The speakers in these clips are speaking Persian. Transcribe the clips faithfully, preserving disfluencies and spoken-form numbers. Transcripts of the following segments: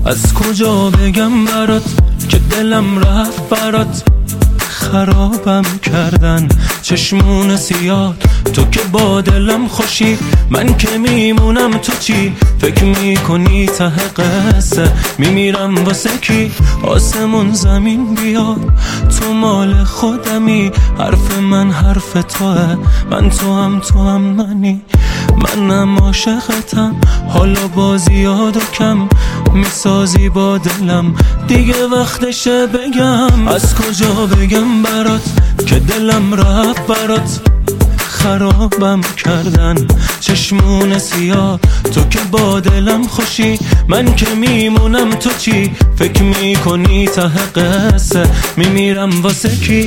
از کجا بگم برات که دلم رفت برات، خرابم کردن چشمون سیاه. تو که با دلم خوشی، من که میمونم تو چی؟ فکر میکنی ته قصه میمیرم واسه کی؟ آسمون زمین بیاد، تو مال خودمی، حرف من حرف توه، من تو هم تو هم منی. منم عاشقتم، حالا با زیاد و کم میسازی با دلم، دیگه وقتشه بگم. از کجا بگم برات که دلم رفت برات، خرابم کردن چشمون سیاه. تو که با دلم خوشی، من که میمونم تو چی؟ فکر میکنی ته قصه میمیرم واسه کی؟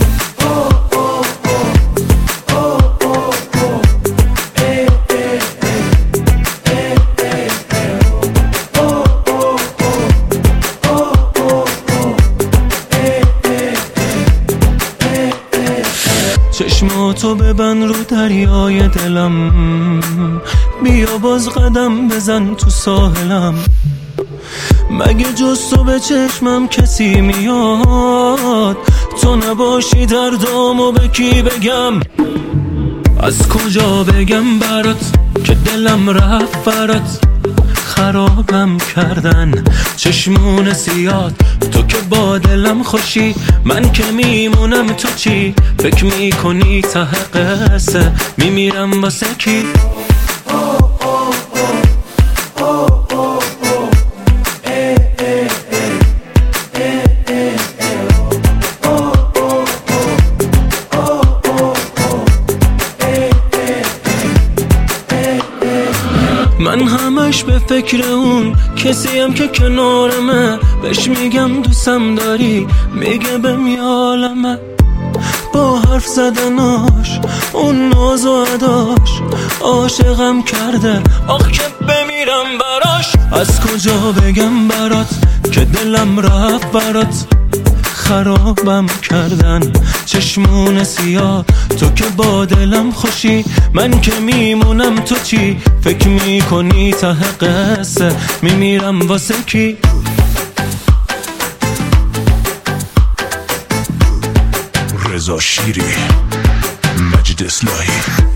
چشماتو ببند رو دریای دلم، بیا باز قدم بزن تو ساحلم. مگه جز تو به چشمم کسی میاد؟ تو نباشی دردامو به کی بگم؟ از کجا بگم برات که دلم رفت برات، خرابم کردن چشمون سیاد. تو که با دلم خوشی، من که میمونم تو چی؟ فکر میکنی ته قصه میمیرم واسه کی؟ من همش به فکر اون کسیم که کنارمه، بهش میگم دوستم داری، میگه بهم یه عالمه. با حرف زدناش، اون ناز و اداش، عاشقم کرده، آخ که بمیرم براش. از کجا بگم برات که دلم رفت برات، خرابم کردن چشمون سیاه. تو که با دلم خوشی، من که میمونم تو چی؟ فکر میکنی ته قصه میمیرم واسه کی؟ رضا شیری، مجید اصلاحی.